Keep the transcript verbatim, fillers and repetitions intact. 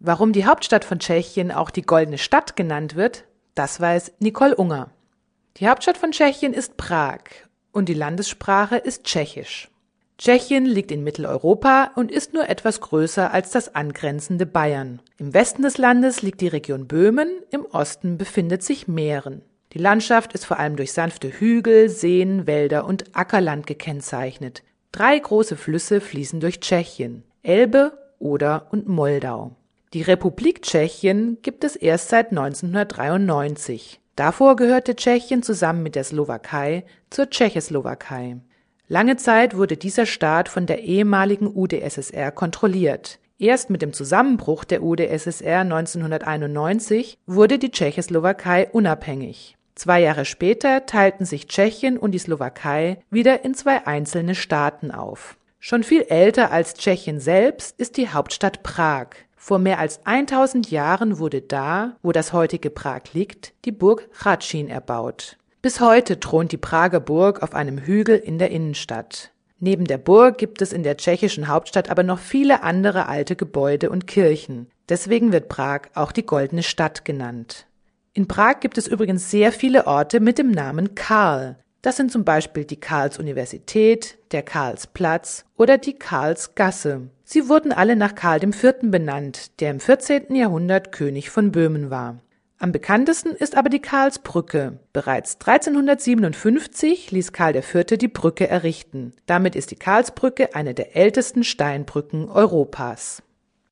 Warum die Hauptstadt von Tschechien auch die Goldene Stadt genannt wird, das weiß Nicole Unger. Die Hauptstadt von Tschechien ist Prag und die Landessprache ist Tschechisch. Tschechien liegt in Mitteleuropa und ist nur etwas größer als das angrenzende Bayern. Im Westen des Landes liegt die Region Böhmen, im Osten befindet sich Mähren. Die Landschaft ist vor allem durch sanfte Hügel, Seen, Wälder und Ackerland gekennzeichnet. Drei große Flüsse fließen durch Tschechien: Elbe, Oder und Moldau. Die Republik Tschechien gibt es erst seit neunzehnhundertdreiundneunzig. Davor gehörte Tschechien zusammen mit der Slowakei zur Tschechoslowakei. Lange Zeit wurde dieser Staat von der ehemaligen U d S S R kontrolliert. Erst mit dem Zusammenbruch der U d S S R neunzehnhunderteinundneunzig wurde die Tschechoslowakei unabhängig. Zwei Jahre später teilten sich Tschechien und die Slowakei wieder in zwei einzelne Staaten auf. Schon viel älter als Tschechien selbst ist die Hauptstadt Prag. Vor mehr als tausend Jahren wurde da, wo das heutige Prag liegt, die Burg Hradčín erbaut. Bis heute thront die Prager Burg auf einem Hügel in der Innenstadt. Neben der Burg gibt es in der tschechischen Hauptstadt aber noch viele andere alte Gebäude und Kirchen. Deswegen wird Prag auch die Goldene Stadt genannt. In Prag gibt es übrigens sehr viele Orte mit dem Namen Karl. Das sind zum Beispiel die Karls-Universität, der Karlsplatz oder die Karlsgasse. Sie wurden alle nach Karl der Vierte benannt, der im vierzehnten Jahrhundert König von Böhmen war. Am bekanntesten ist aber die Karlsbrücke. Bereits dreizehnhundertsiebenundfünfzig ließ Karl der Vierte die Brücke errichten. Damit ist die Karlsbrücke eine der ältesten Steinbrücken Europas.